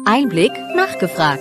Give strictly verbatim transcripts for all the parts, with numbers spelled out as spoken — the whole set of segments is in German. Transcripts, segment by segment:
Einblick nachgefragt.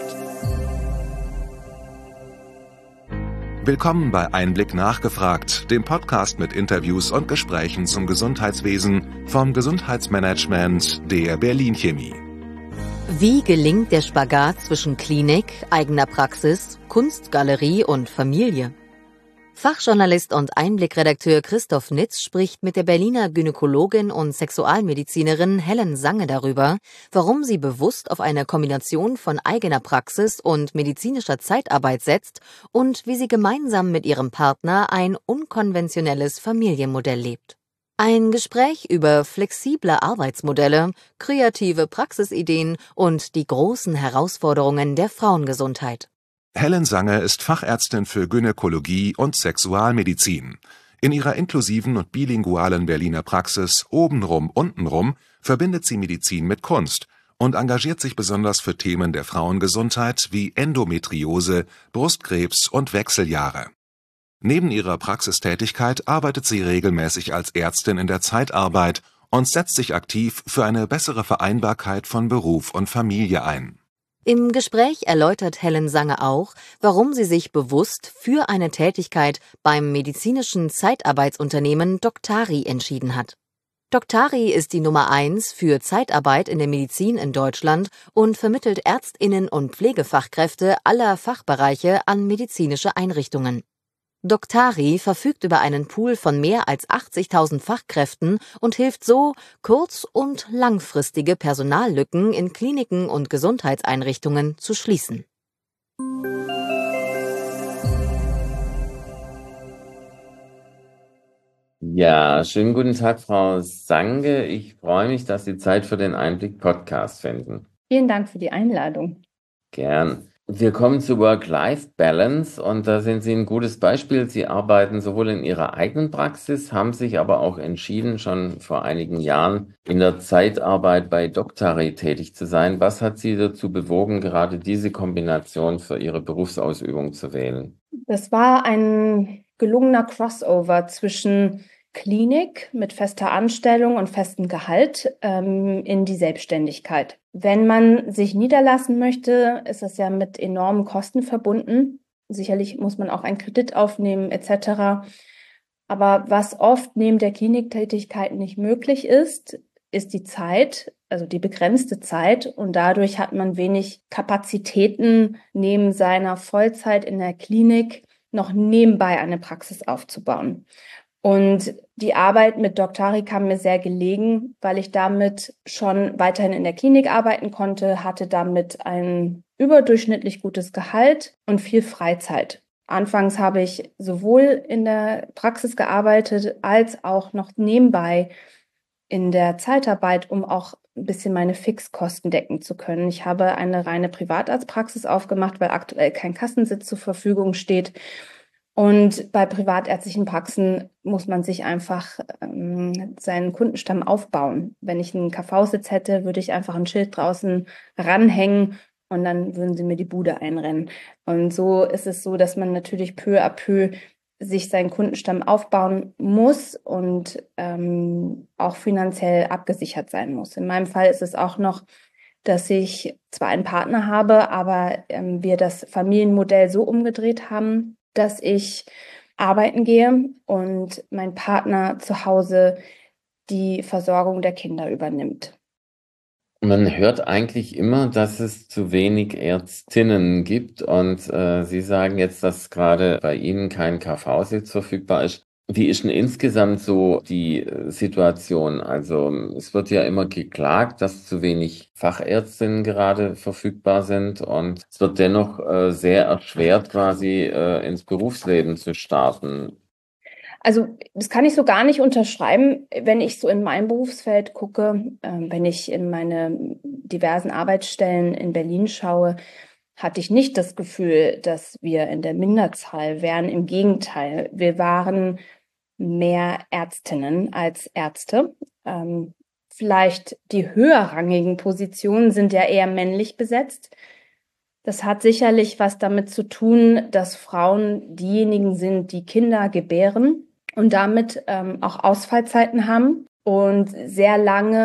Willkommen bei Einblick nachgefragt, dem Podcast mit Interviews und Gesprächen zum Gesundheitswesen vom Gesundheitsmanagement der Berlin Chemie. Wie gelingt der Spagat zwischen Klinik, eigener Praxis, Kunstgalerie und Familie? Fachjournalist und Einblick-Redakteur Christoph Nitz spricht mit der Berliner Gynäkologin und Sexualmedizinerin Helen Sange darüber, warum sie bewusst auf eine Kombination von eigener Praxis und medizinischer Zeitarbeit setzt und wie sie gemeinsam mit ihrem Partner ein unkonventionelles Familienmodell lebt. Ein Gespräch über flexible Arbeitsmodelle, kreative Praxisideen und die großen Herausforderungen der Frauengesundheit. Helen Sange ist Fachärztin für Gynäkologie und Sexualmedizin. In ihrer inklusiven und bilingualen Berliner Praxis obenrum, untenrum verbindet sie Medizin mit Kunst und engagiert sich besonders für Themen der Frauengesundheit wie Endometriose, Brustkrebs und Wechseljahre. Neben ihrer Praxistätigkeit arbeitet sie regelmäßig als Ärztin in der Zeitarbeit und setzt sich aktiv für eine bessere Vereinbarkeit von Beruf und Familie ein. Im Gespräch erläutert Helen Sange auch, warum sie sich bewusst für eine Tätigkeit beim medizinischen Zeitarbeitsunternehmen Doctari entschieden hat. Doctari ist die Nummer eins für Zeitarbeit in der Medizin in Deutschland und vermittelt ÄrztInnen und Pflegefachkräfte aller Fachbereiche an medizinische Einrichtungen. Doctari verfügt über einen Pool von mehr als achtzigtausend Fachkräften und hilft so, kurz- und langfristige Personallücken in Kliniken und Gesundheitseinrichtungen zu schließen. Ja, schönen guten Tag, Frau Sange. Ich freue mich, dass Sie Zeit für den Einblick-Podcast finden. Vielen Dank für die Einladung. Gern. Wir kommen zu Work-Life-Balance und da sind Sie ein gutes Beispiel. Sie arbeiten sowohl in Ihrer eigenen Praxis, haben sich aber auch entschieden, schon vor einigen Jahren in der Zeitarbeit bei Doctari tätig zu sein. Was hat Sie dazu bewogen, gerade diese Kombination für Ihre Berufsausübung zu wählen? Das war ein gelungener Crossover zwischen Klinik mit fester Anstellung und festem Gehalt ähm, in die Selbstständigkeit. Wenn man sich niederlassen möchte, ist das ja mit enormen Kosten verbunden. Sicherlich muss man auch einen Kredit aufnehmen et cetera. Aber was oft neben der Kliniktätigkeit nicht möglich ist, ist die Zeit, also die begrenzte Zeit. Und dadurch hat man wenig Kapazitäten, neben seiner Vollzeit in der Klinik noch nebenbei eine Praxis aufzubauen. Und die Arbeit mit Doctari kam mir sehr gelegen, weil ich damit schon weiterhin in der Klinik arbeiten konnte, hatte damit ein überdurchschnittlich gutes Gehalt und viel Freizeit. Anfangs habe ich sowohl in der Praxis gearbeitet als auch noch nebenbei in der Zeitarbeit, um auch ein bisschen meine Fixkosten decken zu können. Ich habe eine reine Privatarztpraxis aufgemacht, weil aktuell kein Kassensitz zur Verfügung steht. Und bei privatärztlichen Praxen muss man sich einfach ähm, seinen Kundenstamm aufbauen. Wenn ich einen K V-Sitz hätte, würde ich einfach ein Schild draußen ranhängen und dann würden sie mir die Bude einrennen. Und so ist es so, dass man natürlich peu à peu sich seinen Kundenstamm aufbauen muss und ähm, auch finanziell abgesichert sein muss. In meinem Fall ist es auch noch, dass ich zwar einen Partner habe, aber ähm, wir das Familienmodell so umgedreht haben, dass ich arbeiten gehe und mein Partner zu Hause die Versorgung der Kinder übernimmt. Man hört eigentlich immer, dass es zu wenig Ärztinnen gibt und äh, Sie sagen jetzt, dass gerade bei Ihnen kein K V-Sitz verfügbar ist. Wie ist denn insgesamt so die äh, Situation? Also es wird ja immer geklagt, dass zu wenig Fachärztinnen gerade verfügbar sind und es wird dennoch äh, sehr erschwert, quasi äh, ins Berufsleben zu starten. Also das kann ich so gar nicht unterschreiben, wenn ich so in mein Berufsfeld gucke, äh, wenn ich in meine diversen Arbeitsstellen in Berlin schaue, hatte ich nicht das Gefühl, dass wir in der Minderzahl wären. Im Gegenteil, wir waren mehr Ärztinnen als Ärzte. Ähm, vielleicht die höherrangigen Positionen sind ja eher männlich besetzt. Das hat sicherlich was damit zu tun, dass Frauen diejenigen sind, die Kinder gebären und damit ähm, auch Ausfallzeiten haben und sehr lange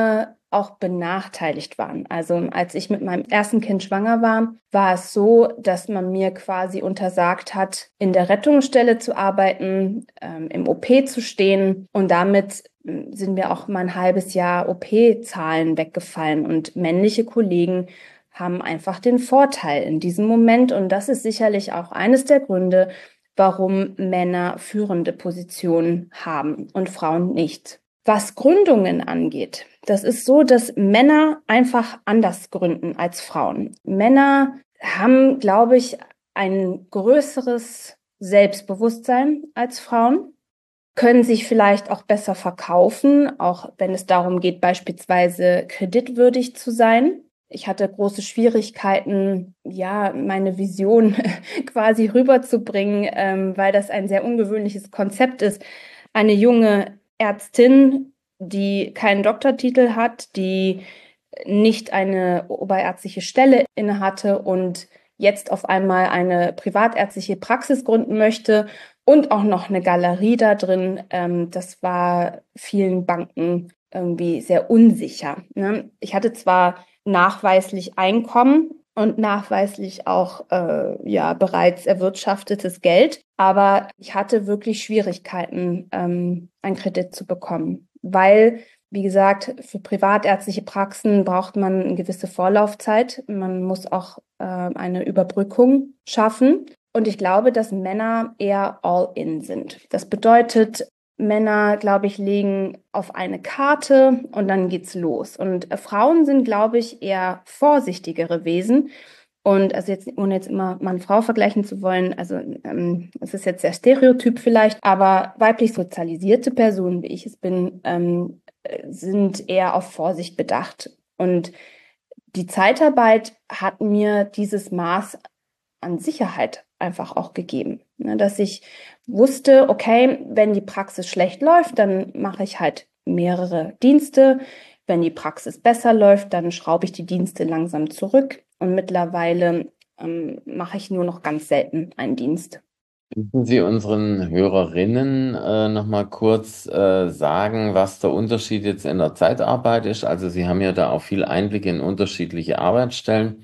auch benachteiligt waren. Also als ich mit meinem ersten Kind schwanger war, war es so, dass man mir quasi untersagt hat, in der Rettungsstelle zu arbeiten, ähm, im O P zu stehen. Und damit sind mir auch mal ein halbes Jahr O P-Zahlen weggefallen. Und männliche Kollegen haben einfach den Vorteil in diesem Moment. Und das ist sicherlich auch eines der Gründe, warum Männer führende Positionen haben und Frauen nicht. Was Gründungen angeht, das ist so, dass Männer einfach anders gründen als Frauen. Männer haben, glaube ich, ein größeres Selbstbewusstsein als Frauen, können sich vielleicht auch besser verkaufen, auch wenn es darum geht, beispielsweise kreditwürdig zu sein. Ich hatte große Schwierigkeiten, ja, meine Vision quasi rüberzubringen, ähm, weil das ein sehr ungewöhnliches Konzept ist. Eine junge Ärztin, die keinen Doktortitel hat, die nicht eine oberärztliche Stelle innehatte und jetzt auf einmal eine privatärztliche Praxis gründen möchte und auch noch eine Galerie da drin. Ähm, das war vielen Banken irgendwie sehr unsicher, ne? Ich hatte zwar nachweislich Einkommen und nachweislich auch äh, ja bereits erwirtschaftetes Geld, aber ich hatte wirklich Schwierigkeiten, ähm, einen Kredit zu bekommen, weil, wie gesagt, für privatärztliche Praxen braucht man eine gewisse Vorlaufzeit. Man muss auch äh, eine Überbrückung schaffen. Und ich glaube, dass Männer eher all-in sind. Das bedeutet, Männer, glaube ich, legen auf eine Karte und dann geht's los. Und äh, Frauen sind, glaube ich, eher vorsichtigere Wesen. Und also jetzt, ohne jetzt immer Mann-Frau vergleichen zu wollen, also ähm, es ist jetzt sehr Stereotyp vielleicht, aber weiblich sozialisierte Personen, wie ich es bin, ähm, sind eher auf Vorsicht bedacht. Und die Zeitarbeit hat mir dieses Maß an Sicherheit einfach auch gegeben, ne, dass ich wusste, okay, wenn die Praxis schlecht läuft, dann mache ich halt mehrere Dienste. Wenn die Praxis besser läuft, dann schraube ich die Dienste langsam zurück. Und mittlerweile ähm, mache ich nur noch ganz selten einen Dienst. Könnten Sie unseren Hörerinnen äh, noch mal kurz äh, sagen, was der Unterschied jetzt in der Zeitarbeit ist? Also Sie haben ja da auch viel Einblick in unterschiedliche Arbeitsstellen.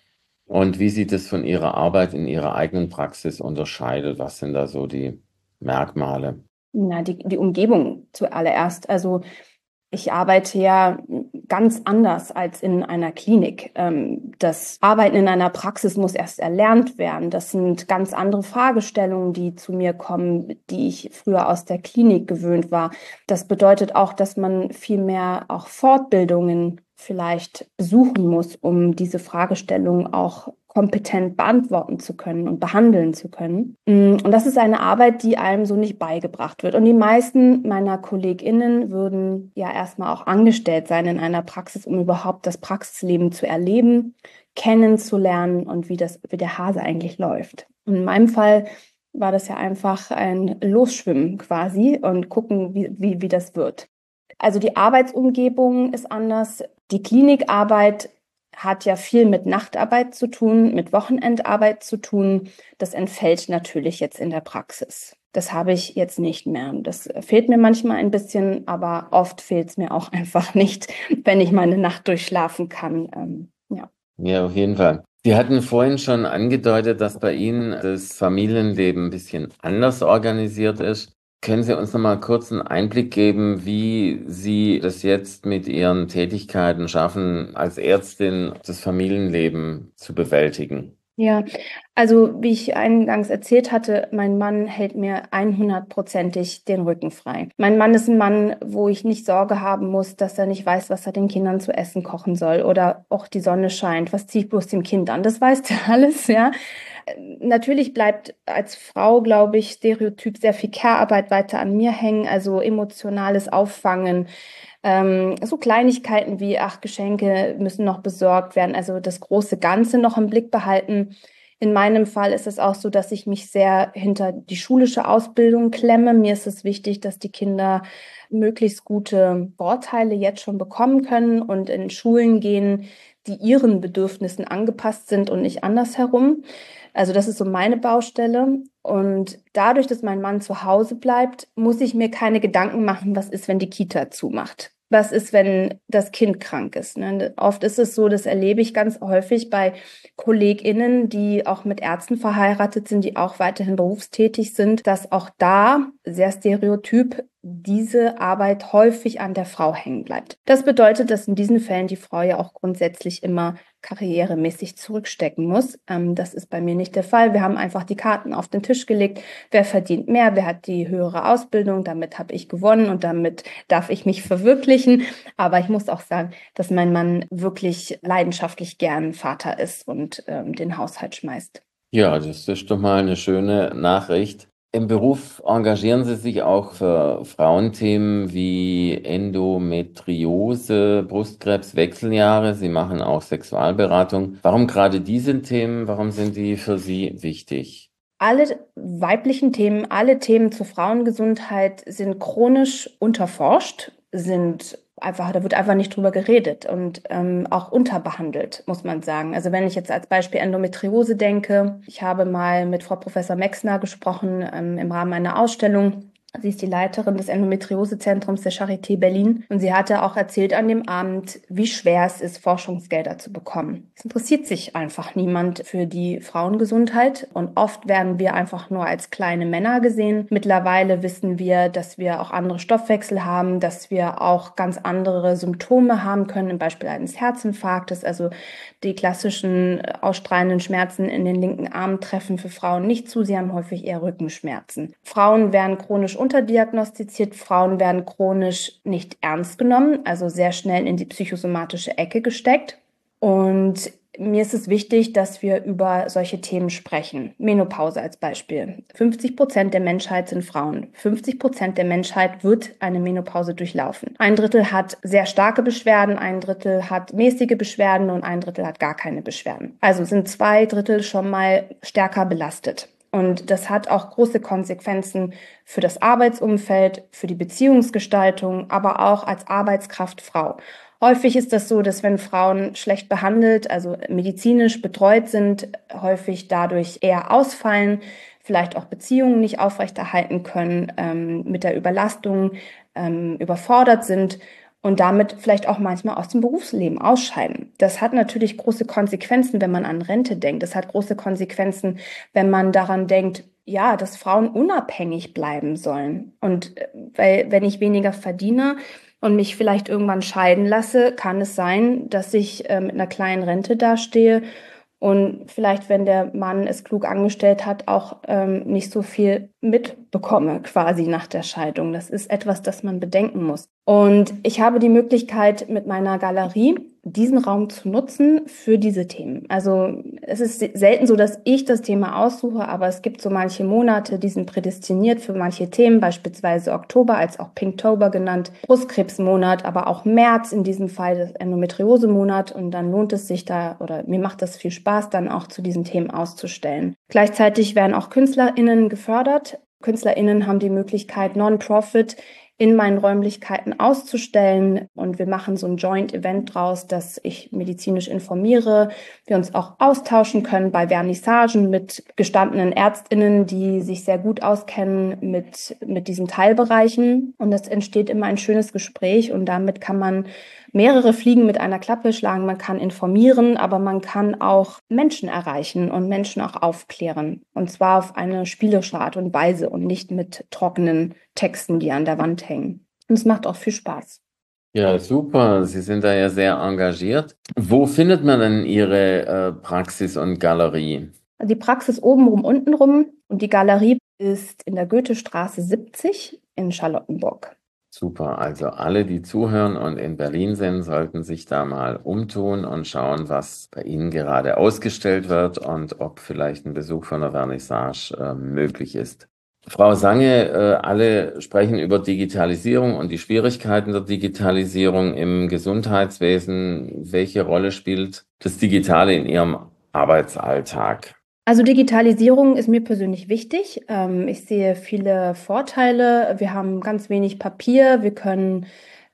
Und wie sich das von Ihrer Arbeit in Ihrer eigenen Praxis unterscheidet? Was sind da so die Merkmale? Na, die, die Umgebung zuallererst. Also ich arbeite ja ganz anders als in einer Klinik. Das Arbeiten in einer Praxis muss erst erlernt werden. Das sind ganz andere Fragestellungen, die zu mir kommen, die ich früher aus der Klinik gewöhnt war. Das bedeutet auch, dass man viel mehr auch Fortbildungen vielleicht besuchen muss, um diese Fragestellungen auch kompetent beantworten zu können und behandeln zu können. Und das ist eine Arbeit, die einem so nicht beigebracht wird. Und die meisten meiner KollegInnen würden ja erstmal auch angestellt sein in einer Praxis, um überhaupt das Praxisleben zu erleben, kennenzulernen und wie das, wie der Hase eigentlich läuft. Und in meinem Fall war das ja einfach ein Losschwimmen quasi und gucken, wie, wie, wie das wird. Also die Arbeitsumgebung ist anders. Die Klinikarbeit hat ja viel mit Nachtarbeit zu tun, mit Wochenendarbeit zu tun. Das entfällt natürlich jetzt in der Praxis. Das habe ich jetzt nicht mehr. Das fehlt mir manchmal ein bisschen, aber oft fehlt es mir auch einfach nicht, wenn ich meine Nacht durchschlafen kann. Ähm, ja. Ja, auf jeden Fall. Sie hatten vorhin schon angedeutet, dass bei Ihnen das Familienleben ein bisschen anders organisiert ist. Können Sie uns noch mal kurz einen Einblick geben, wie Sie das jetzt mit Ihren Tätigkeiten schaffen, als Ärztin das Familienleben zu bewältigen? Ja, also wie ich eingangs erzählt hatte, mein Mann hält mir hundertprozentig den Rücken frei. Mein Mann ist ein Mann, wo ich nicht Sorge haben muss, dass er nicht weiß, was er den Kindern zu essen kochen soll oder auch die Sonne scheint, was ziehe ich bloß dem Kind an. Das weiß der alles, ja. Natürlich bleibt als Frau, glaube ich, Stereotyp sehr viel Care-Arbeit weiter an mir hängen, also emotionales Auffangen. Ähm, so Kleinigkeiten wie, ach, Geschenke müssen noch besorgt werden, also das große Ganze noch im Blick behalten. In meinem Fall ist es auch so, dass ich mich sehr hinter die schulische Ausbildung klemme. Mir ist es wichtig, dass die Kinder möglichst gute Vorteile jetzt schon bekommen können und in Schulen gehen, die ihren Bedürfnissen angepasst sind und nicht andersherum. Also das ist so meine Baustelle. Und dadurch, dass mein Mann zu Hause bleibt, muss ich mir keine Gedanken machen, was ist, wenn die Kita zumacht. was ist, wenn das Kind krank ist. Ne? Oft ist es so, das erlebe ich ganz häufig bei KollegInnen, die auch mit Ärzten verheiratet sind, die auch weiterhin berufstätig sind, dass auch da sehr stereotyp diese Arbeit häufig an der Frau hängen bleibt. Das bedeutet, dass in diesen Fällen die Frau ja auch grundsätzlich immer karrieremäßig zurückstecken muss. Ähm, das ist bei mir nicht der Fall. Wir haben einfach die Karten auf den Tisch gelegt. Wer verdient mehr? Wer hat die höhere Ausbildung? Damit habe ich gewonnen und damit darf ich mich verwirklichen. Aber ich muss auch sagen, dass mein Mann wirklich leidenschaftlich gern Vater ist und ähm, den Haushalt schmeißt. Ja, das ist doch mal eine schöne Nachricht. Im Beruf engagieren Sie sich auch für Frauenthemen wie Endometriose, Brustkrebs, Wechseljahre. Sie machen auch Sexualberatung. Warum gerade diese Themen? Warum sind die für Sie wichtig? Alle weiblichen Themen, alle Themen zur Frauengesundheit sind chronisch unterforscht, sind einfach, da wird einfach nicht drüber geredet und ähm, auch unterbehandelt, muss man sagen. Also wenn ich jetzt als Beispiel Endometriose denke, ich habe mal mit Frau Professor Mexner gesprochen ähm, im Rahmen einer Ausstellung. Sie ist die Leiterin des Endometriosezentrums der Charité Berlin und sie hatte auch erzählt an dem Abend, wie schwer es ist, Forschungsgelder zu bekommen. Es interessiert sich einfach niemand für die Frauengesundheit und oft werden wir einfach nur als kleine Männer gesehen. Mittlerweile wissen wir, dass wir auch andere Stoffwechsel haben, dass wir auch ganz andere Symptome haben können, im Beispiel eines Herzinfarktes. Also die klassischen ausstrahlenden Schmerzen in den linken Arm treffen für Frauen nicht zu. Sie haben häufig eher Rückenschmerzen. Frauen werden chronisch unterdiagnostiziert. Frauen werden chronisch nicht ernst genommen, also sehr schnell in die psychosomatische Ecke gesteckt. Und mir ist es wichtig, dass wir über solche Themen sprechen. Menopause als Beispiel. fünfzig Prozent der Menschheit sind Frauen. fünfzig Prozent der Menschheit wird eine Menopause durchlaufen. Ein Drittel hat sehr starke Beschwerden, ein Drittel hat mäßige Beschwerden und ein Drittel hat gar keine Beschwerden. Also sind zwei Drittel schon mal stärker belastet. Und das hat auch große Konsequenzen für das Arbeitsumfeld, für die Beziehungsgestaltung, aber auch als Arbeitskraft Frau. Häufig ist das so, dass wenn Frauen schlecht behandelt, also medizinisch betreut sind, häufig dadurch eher ausfallen, vielleicht auch Beziehungen nicht aufrechterhalten können, ähm, mit der Überlastung ähm, überfordert sind und damit vielleicht auch manchmal aus dem Berufsleben ausscheiden. Das hat natürlich große Konsequenzen, wenn man an Rente denkt. Das hat große Konsequenzen, wenn man daran denkt, ja, dass Frauen unabhängig bleiben sollen. Und weil, wenn ich weniger verdiene und mich vielleicht irgendwann scheiden lasse, kann es sein, dass ich äh, mit einer kleinen Rente dastehe und vielleicht, wenn der Mann es klug angestellt hat, auch ähm, nicht so viel mitbekomme quasi nach der Scheidung. Das ist etwas, das man bedenken muss. Und ich habe die Möglichkeit, mit meiner Galerie diesen Raum zu nutzen für diese Themen. Also es ist selten so, dass ich das Thema aussuche, aber es gibt so manche Monate, die sind prädestiniert für manche Themen, beispielsweise Oktober, als auch Pinktober genannt, Brustkrebsmonat, aber auch März, in diesem Fall das Endometriose-Monat. Und dann lohnt es sich da, oder mir macht das viel Spaß, dann auch zu diesen Themen auszustellen. Gleichzeitig werden auch KünstlerInnen gefördert. KünstlerInnen haben die Möglichkeit, Non-Profit in meinen Räumlichkeiten auszustellen. Und wir machen so ein Joint-Event draus, dass ich medizinisch informiere, wir uns auch austauschen können bei Vernissagen mit gestandenen ÄrztInnen, die sich sehr gut auskennen mit, mit diesen Teilbereichen. Und es entsteht immer ein schönes Gespräch und damit kann man mehrere Fliegen mit einer Klappe schlagen. Man kann informieren, aber man kann auch Menschen erreichen und Menschen auch aufklären. Und zwar auf eine spielerische Art und Weise und nicht mit trockenen Texten, die an der Wand hängen. Und es macht auch viel Spaß. Ja, super. Sie sind da ja sehr engagiert. Wo findet man denn Ihre äh, Praxis und Galerie? Die Praxis obenrum, untenrum und die Galerie ist in der Goethestraße siebzig in Charlottenburg. Super, also alle, die zuhören und in Berlin sind, sollten sich da mal umtun und schauen, was bei Ihnen gerade ausgestellt wird und ob vielleicht ein Besuch von der Vernissage äh, möglich ist. Frau Sange, äh, alle sprechen über Digitalisierung und die Schwierigkeiten der Digitalisierung im Gesundheitswesen. Welche Rolle spielt das Digitale in Ihrem Arbeitsalltag? Also Digitalisierung ist mir persönlich wichtig. Ich sehe viele Vorteile. Wir haben ganz wenig Papier. Wir können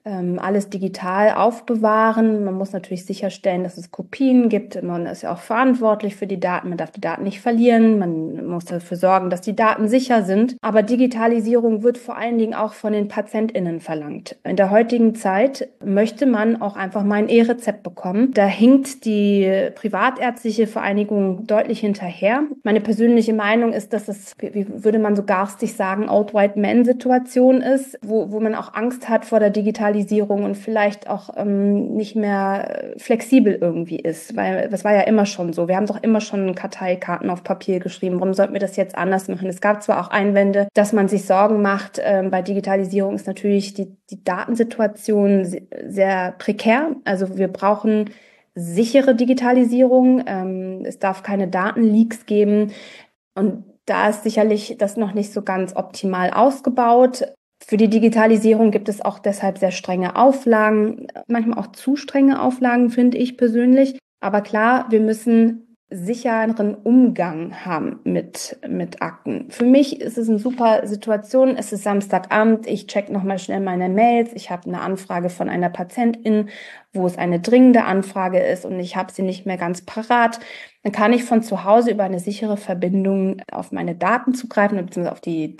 ähm, alles digital aufbewahren. Man muss natürlich sicherstellen, dass es Kopien gibt. Man ist ja auch verantwortlich für die Daten. Man darf die Daten nicht verlieren. Man muss dafür sorgen, dass die Daten sicher sind. Aber Digitalisierung wird vor allen Dingen auch von den PatientInnen verlangt. In der heutigen Zeit möchte man auch einfach mal ein E-Rezept bekommen. Da hinkt die Privatärztliche Vereinigung deutlich hinterher. Meine persönliche Meinung ist, dass es, wie würde man so garstig sagen, Old White Man Situation ist, wo, wo man auch Angst hat vor der Digitalisierung und vielleicht auch ähm, nicht mehr flexibel irgendwie ist, weil das war ja immer schon so. Wir haben doch immer schon Karteikarten auf Papier geschrieben. Warum sollten wir das jetzt anders machen? Es gab zwar auch Einwände, dass man sich Sorgen macht. Ähm, bei Digitalisierung ist natürlich die, die Datensituation sehr prekär. Also wir brauchen sichere Digitalisierung. Ähm, es darf keine Datenleaks geben. Und da ist sicherlich das noch nicht so ganz optimal ausgebaut. Für die Digitalisierung gibt es auch deshalb sehr strenge Auflagen, manchmal auch zu strenge Auflagen, finde ich persönlich. Aber klar, wir müssen sicheren Umgang haben mit, mit Akten. Für mich ist es eine super Situation. Es ist Samstagabend, ich check nochmal schnell meine Mails. Ich habe eine Anfrage von einer Patientin, wo es eine dringende Anfrage ist und ich habe sie nicht mehr ganz parat. Dann kann ich von zu Hause über eine sichere Verbindung auf meine Daten zugreifen, beziehungsweise auf die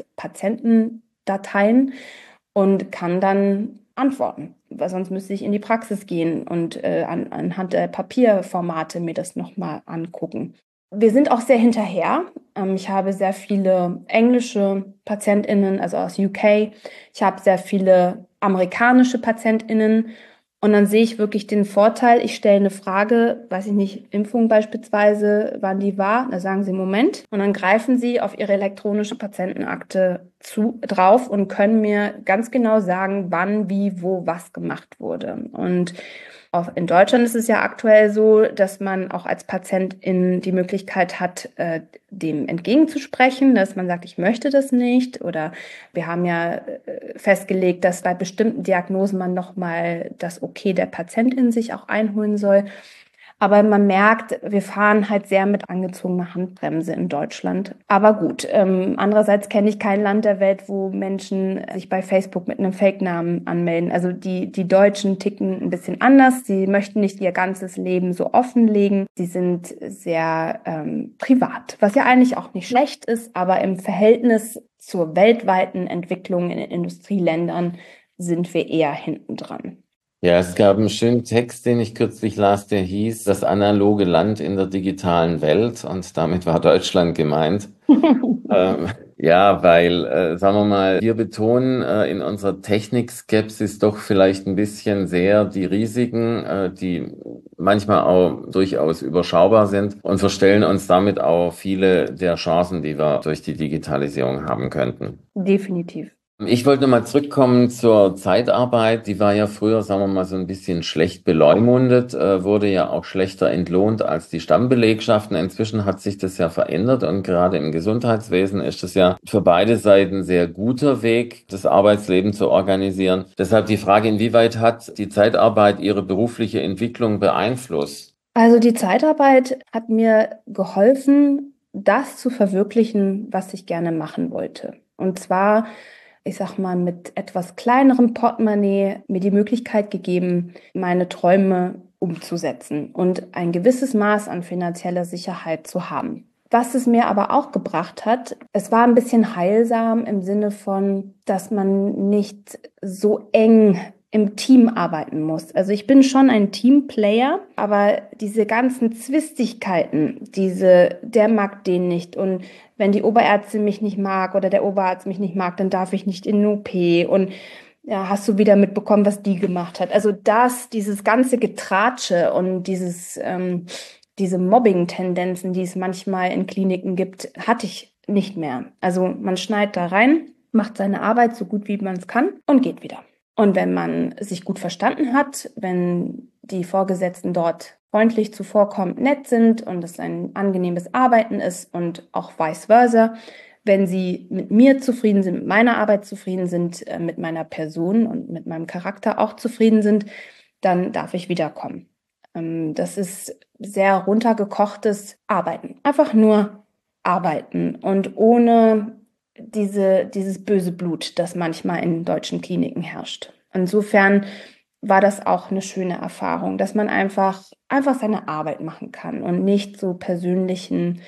Patientendateien und kann dann antworten, weil sonst müsste ich in die Praxis gehen und äh, an, anhand der Papierformate mir das nochmal angucken. Wir sind auch sehr hinterher. Ähm, ich habe sehr viele englische PatientInnen, also aus U K. Ich habe sehr viele amerikanische PatientInnen. Und dann sehe ich wirklich den Vorteil, ich stelle eine Frage, weiß ich nicht, Impfung beispielsweise, wann die war, da sagen sie Moment. Und dann greifen sie auf ihre elektronische Patientenakte zu, drauf und können mir ganz genau sagen, wann, wie, wo, was gemacht wurde. Und auch in Deutschland ist es ja aktuell so, dass man auch als Patientin die Möglichkeit hat, äh, dem entgegenzusprechen, dass man sagt, ich möchte das nicht. Oder wir haben ja äh, festgelegt, dass bei bestimmten Diagnosen man nochmal das Okay der Patientin sich auch einholen soll. Aber man merkt, wir fahren halt sehr mit angezogener Handbremse in Deutschland. Aber gut, ähm, andererseits kenne ich kein Land der Welt, wo Menschen sich bei Facebook mit einem Fake-Namen anmelden. Also die, die Deutschen ticken ein bisschen anders. Sie möchten nicht ihr ganzes Leben so offenlegen. Sie sind sehr ähm, privat, was ja eigentlich auch nicht schlecht ist, aber im Verhältnis zur weltweiten Entwicklung in den Industrieländern sind wir eher hinten dran. Ja, es gab einen schönen Text, den ich kürzlich las, der hieß Das analoge Land in der digitalen Welt, und damit war Deutschland gemeint. ähm, ja, weil, äh, sagen wir mal, wir betonen äh, in unserer Technikskepsis doch vielleicht ein bisschen sehr die Risiken, äh, die manchmal auch durchaus überschaubar sind, und verstellen uns damit auch viele der Chancen, die wir durch die Digitalisierung haben könnten. Definitiv. Ich wollte nochmal zurückkommen zur Zeitarbeit. Die war ja früher, sagen wir mal, so ein bisschen schlecht beleumundet, äh, wurde ja auch schlechter entlohnt als die Stammbelegschaften. Inzwischen hat sich das ja verändert, und gerade im Gesundheitswesen ist es ja für beide Seiten ein sehr guter Weg, das Arbeitsleben zu organisieren. Deshalb die Frage, inwieweit hat die Zeitarbeit Ihre berufliche Entwicklung beeinflusst? Also die Zeitarbeit hat mir geholfen, das zu verwirklichen, was ich gerne machen wollte. Und zwar, ich sag mal, mit etwas kleinerem Portemonnaie mir die Möglichkeit gegeben, meine Träume umzusetzen und ein gewisses Maß an finanzieller Sicherheit zu haben. Was es mir aber auch gebracht hat, es war ein bisschen heilsam im Sinne von, dass man nicht so eng im Team arbeiten muss. Also ich bin schon ein Teamplayer, aber diese ganzen Zwistigkeiten, diese, der mag den nicht, und wenn die Oberärztin mich nicht mag oder der Oberarzt mich nicht mag, dann darf ich nicht in O P, und ja, hast du wieder mitbekommen, was die gemacht hat. Also das, dieses ganze Getratsche und dieses, ähm, diese Mobbing-Tendenzen, die es manchmal in Kliniken gibt, hatte ich nicht mehr. Also man schneidet da rein, macht seine Arbeit so gut wie man es kann und geht wieder. Und wenn man sich gut verstanden hat, wenn die Vorgesetzten dort freundlich zuvorkommend, nett sind und es ein angenehmes Arbeiten ist und auch vice versa, wenn sie mit mir zufrieden sind, mit meiner Arbeit zufrieden sind, mit meiner Person und mit meinem Charakter auch zufrieden sind, dann darf ich wiederkommen. Das ist sehr runtergekochtes Arbeiten. Einfach nur arbeiten und ohne diese, dieses böse Blut, das manchmal in deutschen Kliniken herrscht. Insofern war das auch eine schöne Erfahrung, dass man einfach, einfach seine Arbeit machen kann und nicht so persönlichen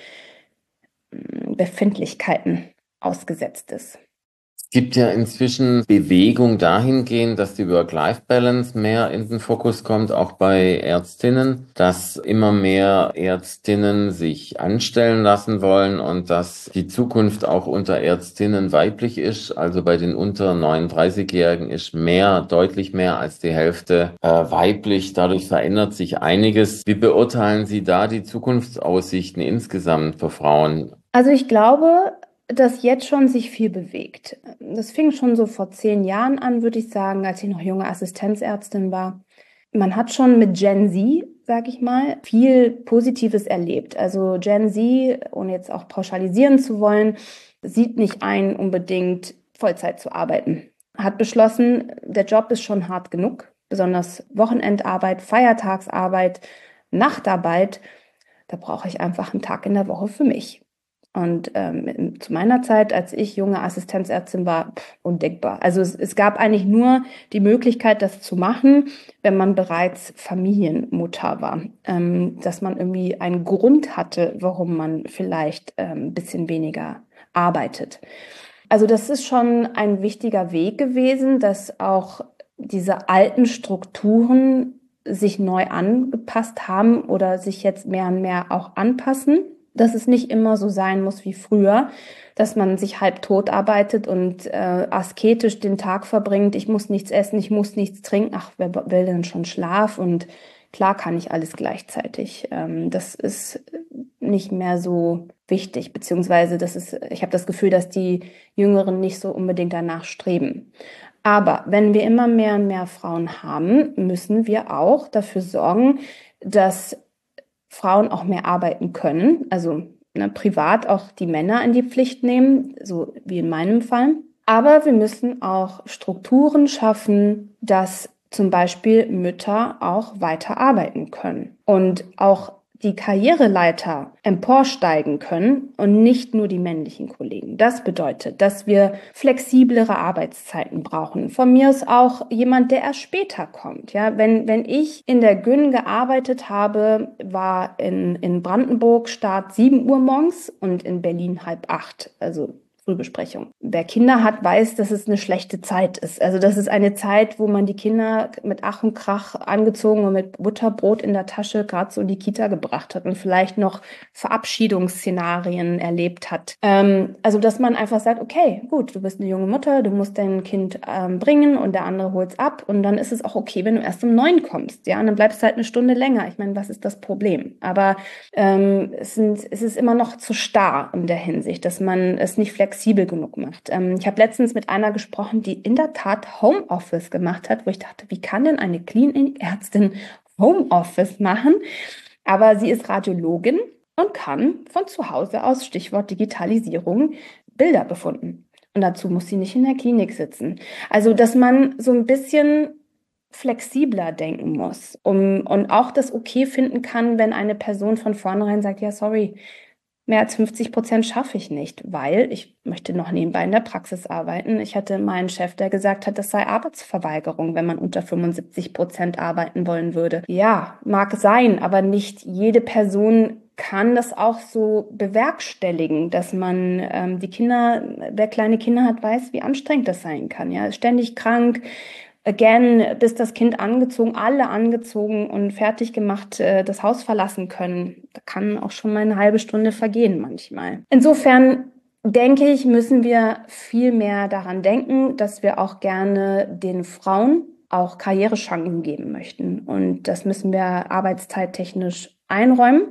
mm, Befindlichkeiten ausgesetzt ist. Es gibt ja inzwischen Bewegung dahingehend, dass die Work-Life-Balance mehr in den Fokus kommt, auch bei Ärztinnen, dass immer mehr Ärztinnen sich anstellen lassen wollen und dass die Zukunft auch unter Ärztinnen weiblich ist. Also bei den unter neununddreißig-Jährigen ist mehr, deutlich mehr als die Hälfte äh, weiblich. Dadurch verändert sich einiges. Wie beurteilen Sie da die Zukunftsaussichten insgesamt für Frauen? Also ich glaube, dass jetzt schon sich viel bewegt. Das fing schon so vor zehn Jahren an, würde ich sagen, als ich noch junge Assistenzärztin war. Man hat schon mit Gen Z, sage ich mal, viel Positives erlebt. Also Gen Z, ohne jetzt auch pauschalisieren zu wollen, sieht nicht ein, unbedingt Vollzeit zu arbeiten. Hat beschlossen, der Job ist schon hart genug, besonders Wochenendarbeit, Feiertagsarbeit, Nachtarbeit. Da brauche ich einfach einen Tag in der Woche für mich. Und ähm, zu meiner Zeit, als ich junge Assistenzärztin war, pff, undenkbar. Also es, es gab eigentlich nur die Möglichkeit, das zu machen, wenn man bereits Familienmutter war. Ähm, dass man irgendwie einen Grund hatte, warum man vielleicht ähm, ein bisschen weniger arbeitet. Also das ist schon ein wichtiger Weg gewesen, dass auch diese alten Strukturen sich neu angepasst haben oder sich jetzt mehr und mehr auch anpassen. Dass es nicht immer so sein muss wie früher, dass man sich halb tot arbeitet und äh, asketisch den Tag verbringt. Ich muss nichts essen, ich muss nichts trinken. Ach, wer will denn schon Schlaf? Und klar kann ich alles gleichzeitig. Ähm, das ist nicht mehr so wichtig, beziehungsweise das ist, ich habe das Gefühl, dass die Jüngeren nicht so unbedingt danach streben. Aber wenn wir immer mehr und mehr Frauen haben, müssen wir auch dafür sorgen, dass Frauen auch mehr arbeiten können, also ne, privat auch die Männer in die Pflicht nehmen, so wie in meinem Fall. Aber wir müssen auch Strukturen schaffen, dass zum Beispiel Mütter auch weiter arbeiten können und auch die Karriereleiter emporsteigen können und nicht nur die männlichen Kollegen. Das bedeutet, dass wir flexiblere Arbeitszeiten brauchen. Von mir ist auch jemand, der erst später kommt. Ja, wenn, wenn ich in der Gyn gearbeitet habe, war in, in Brandenburg Start sieben Uhr morgens und in Berlin halb acht. Also Frühbesprechung. Wer Kinder hat, weiß, dass es eine schlechte Zeit ist. Also das ist eine Zeit, wo man die Kinder mit Ach und Krach angezogen und mit Butterbrot in der Tasche gerade so in die Kita gebracht hat und vielleicht noch Verabschiedungsszenarien erlebt hat. Ähm, also dass man einfach sagt, okay, gut, du bist eine junge Mutter, du musst dein Kind ähm, bringen und der andere holt's ab und dann ist es auch okay, wenn du erst um neun kommst. Ja, und dann bleibst du halt eine Stunde länger. Ich meine, was ist das Problem? Aber ähm, es, sind, es ist immer noch zu starr in der Hinsicht, dass man es nicht flexibel flexibel genug macht. Ähm, ich habe letztens mit einer gesprochen, die in der Tat Homeoffice gemacht hat, wo ich dachte, wie kann denn eine Klinikärztin Homeoffice machen? Aber sie ist Radiologin und kann von zu Hause aus, Stichwort Digitalisierung, Bilder befunden. Und dazu muss sie nicht in der Klinik sitzen. Also, dass man so ein bisschen flexibler denken muss um, und auch das okay finden kann, wenn eine Person von vornherein sagt, ja, sorry, mehr als fünfzig Prozent schaffe ich nicht, weil ich möchte noch nebenbei in der Praxis arbeiten. Ich hatte meinen Chef, der gesagt hat, das sei Arbeitsverweigerung, wenn man unter fünfundsiebzig Prozent arbeiten wollen würde. Ja, mag sein, aber nicht jede Person kann das auch so bewerkstelligen, dass man ähm, die Kinder, wer kleine Kinder hat, weiß, wie anstrengend das sein kann. Ja, ständig krank. Again, bis das Kind angezogen, alle angezogen und fertig gemacht, äh, das Haus verlassen können. Da kann auch schon mal eine halbe Stunde vergehen manchmal. Insofern denke ich, müssen wir viel mehr daran denken, dass wir auch gerne den Frauen auch Karrierechancen geben möchten. Und das müssen wir arbeitszeittechnisch einräumen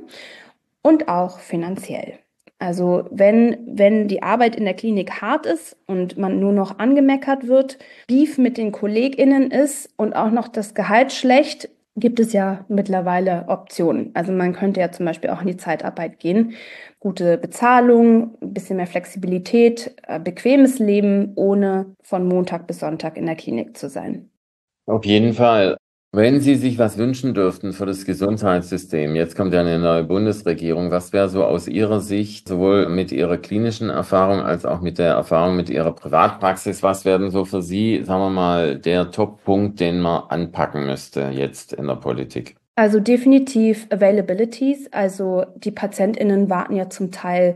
und auch finanziell. Also wenn, wenn die Arbeit in der Klinik hart ist und man nur noch angemeckert wird, Beef mit den KollegInnen ist und auch noch das Gehalt schlecht, gibt es ja mittlerweile Optionen. Also man könnte ja zum Beispiel auch in die Zeitarbeit gehen. Gute Bezahlung, ein bisschen mehr Flexibilität, bequemes Leben, ohne von Montag bis Sonntag in der Klinik zu sein. Auf jeden Fall. Wenn Sie sich was wünschen dürften für das Gesundheitssystem, jetzt kommt ja eine neue Bundesregierung, was wäre so aus Ihrer Sicht, sowohl mit Ihrer klinischen Erfahrung als auch mit der Erfahrung mit Ihrer Privatpraxis, was wäre denn so für Sie, sagen wir mal, der Top-Punkt, den man anpacken müsste jetzt in der Politik? Also definitiv Availabilities. Also die PatientInnen warten ja zum Teil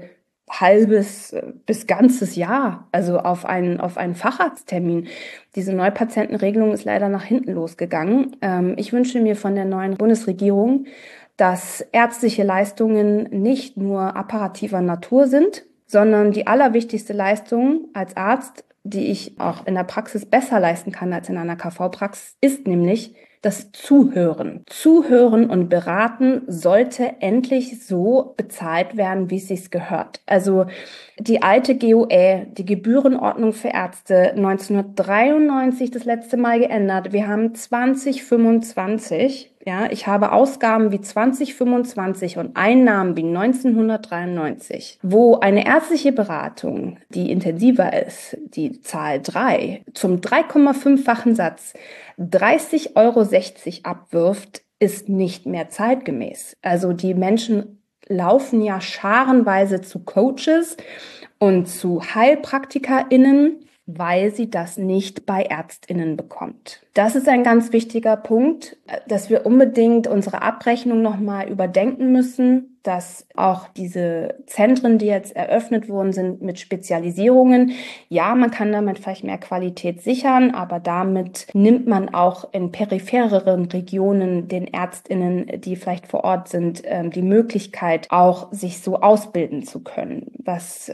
halbes bis ganzes Jahr, also auf einen, auf einen Facharzttermin. Diese Neupatientenregelung ist leider nach hinten losgegangen. Ähm, ich wünsche mir von der neuen Bundesregierung, dass ärztliche Leistungen nicht nur apparativer Natur sind, sondern die allerwichtigste Leistung als Arzt, die ich auch in der Praxis besser leisten kann als in einer K V-Praxis, ist nämlich das Zuhören. Zuhören und beraten sollte endlich so bezahlt werden, wie es sich gehört. Also die alte G O Ä, die Gebührenordnung für Ärzte, neunzehnhundertdreiundneunzig das letzte Mal geändert. Wir haben zwanzig fünfundzwanzig. Ja, ich habe Ausgaben wie zwanzig fünfundzwanzig und Einnahmen wie neunzehnhundertdreiundneunzig, wo eine ärztliche Beratung, die intensiver ist, die Zahl drei, zum drei Komma fünffachen Satz dreißig Euro sechzig abwirft, ist nicht mehr zeitgemäß. Also die Menschen laufen ja scharenweise zu Coaches und zu HeilpraktikerInnen, weil sie das nicht bei ÄrztInnen bekommt. Das ist ein ganz wichtiger Punkt, dass wir unbedingt unsere Abrechnung nochmal überdenken müssen, dass auch diese Zentren, die jetzt eröffnet worden sind mit Spezialisierungen, ja, man kann damit vielleicht mehr Qualität sichern, aber damit nimmt man auch in periphereren Regionen den ÄrztInnen, die vielleicht vor Ort sind, die Möglichkeit, auch sich so ausbilden zu können, was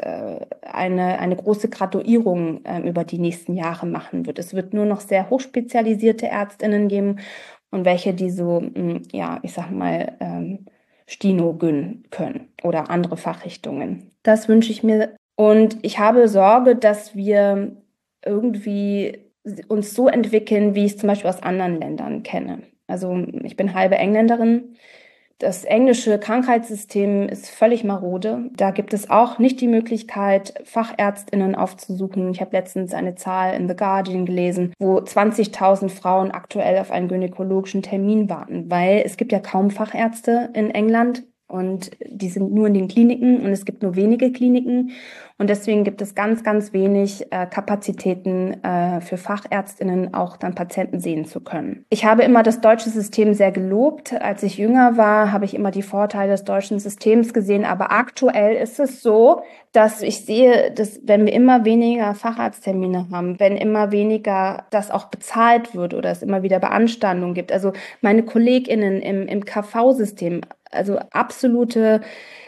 eine, eine große Graduierung über die nächsten Jahre machen wird. Es wird nur noch sehr hochspezialisierte ÄrztInnen geben und welche, die so, ja, ich sag mal, ähm, Stino gönnen können oder andere Fachrichtungen. Das wünsche ich mir. Und ich habe Sorge, dass wir irgendwie uns so entwickeln, wie ich es zum Beispiel aus anderen Ländern kenne. Also ich bin halbe Engländerin. Das englische Krankheitssystem ist völlig marode. Da gibt es auch nicht die Möglichkeit, FachärztInnen aufzusuchen. Ich habe letztens eine Zahl in The Guardian gelesen, wo zwanzigtausend Frauen aktuell auf einen gynäkologischen Termin warten, weil es gibt ja kaum Fachärzte in England und die sind nur in den Kliniken und es gibt nur wenige Kliniken. Und deswegen gibt es ganz, ganz wenig äh, Kapazitäten äh, für FachärztInnen, auch dann Patienten sehen zu können. Ich habe immer das deutsche System sehr gelobt. Als ich jünger war, habe ich immer die Vorteile des deutschen Systems gesehen. Aber aktuell ist es so, dass ich sehe, dass wenn wir immer weniger Facharzttermine haben, wenn immer weniger das auch bezahlt wird oder es immer wieder Beanstandungen gibt. Also meine KollegInnen im, im K V-System, also absolute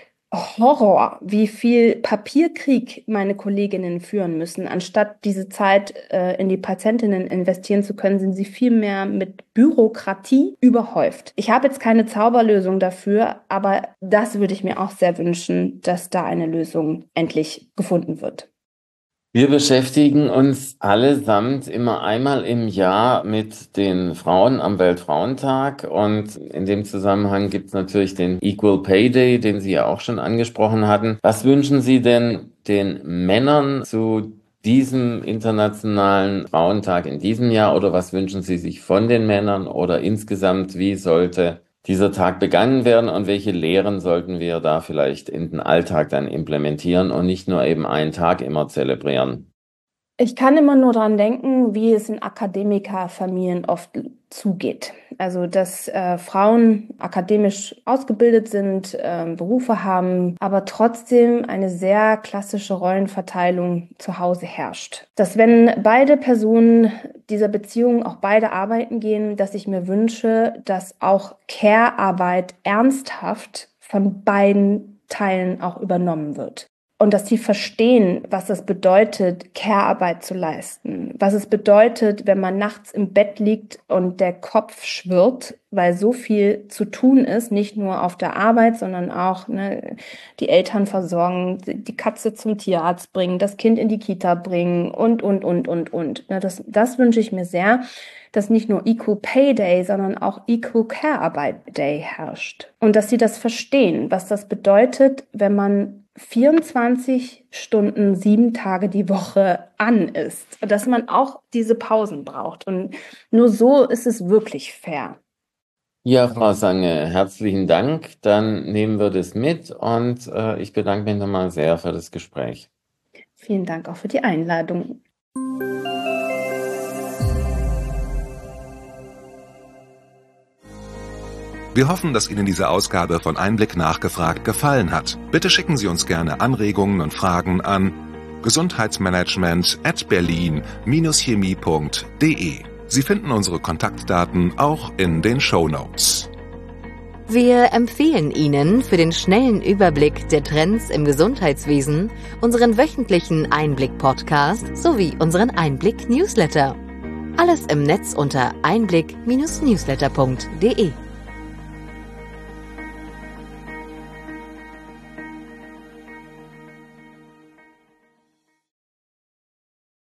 Horror, wie viel Papierkrieg meine Kolleginnen führen müssen. Anstatt diese Zeit äh, in die Patientinnen investieren zu können, sind sie viel mehr mit Bürokratie überhäuft. Ich habe jetzt keine Zauberlösung dafür, aber das würde ich mir auch sehr wünschen, dass da eine Lösung endlich gefunden wird. Wir beschäftigen uns allesamt immer einmal im Jahr mit den Frauen am Weltfrauentag und in dem Zusammenhang gibt es natürlich den Equal Pay Day, den Sie ja auch schon angesprochen hatten. Was wünschen Sie denn den Männern zu diesem internationalen Frauentag in diesem Jahr oder was wünschen Sie sich von den Männern oder insgesamt, wie sollte dieser Tag begangen werden und welche Lehren sollten wir da vielleicht in den Alltag dann implementieren und nicht nur eben einen Tag immer zelebrieren? Ich kann immer nur daran denken, wie es in Akademikerfamilien oft zugeht. Also, dass äh, Frauen akademisch ausgebildet sind, äh, Berufe haben, aber trotzdem eine sehr klassische Rollenverteilung zu Hause herrscht. Dass wenn beide Personen dieser Beziehung auch beide arbeiten gehen, dass ich mir wünsche, dass auch Care-Arbeit ernsthaft von beiden Teilen auch übernommen wird. Und dass sie verstehen, was es bedeutet, Care-Arbeit zu leisten. Was es bedeutet, wenn man nachts im Bett liegt und der Kopf schwirrt, weil so viel zu tun ist, nicht nur auf der Arbeit, sondern auch ne, die Eltern versorgen, die Katze zum Tierarzt bringen, das Kind in die Kita bringen und, und, und, und, und. Das, das wünsche ich mir sehr, dass nicht nur Equal Pay Day, sondern auch Equal Care Arbeit Day herrscht. Und dass sie das verstehen, was das bedeutet, wenn man vierundzwanzig Stunden, sieben Tage die Woche an ist. Dass man auch diese Pausen braucht. Und nur so ist es wirklich fair. Ja, Frau Sange, herzlichen Dank. Dann nehmen wir das mit und äh, ich bedanke mich nochmal sehr für das Gespräch. Vielen Dank auch für die Einladung. Wir hoffen, dass Ihnen diese Ausgabe von Einblick nachgefragt gefallen hat. Bitte schicken Sie uns gerne Anregungen und Fragen an gesundheitsmanagement at berlin chemie punkt de. Sie finden unsere Kontaktdaten auch in den Shownotes. Wir empfehlen Ihnen für den schnellen Überblick der Trends im Gesundheitswesen unseren wöchentlichen Einblick-Podcast sowie unseren Einblick-Newsletter. Alles im Netz unter einblick Bindestrich newsletter punkt de.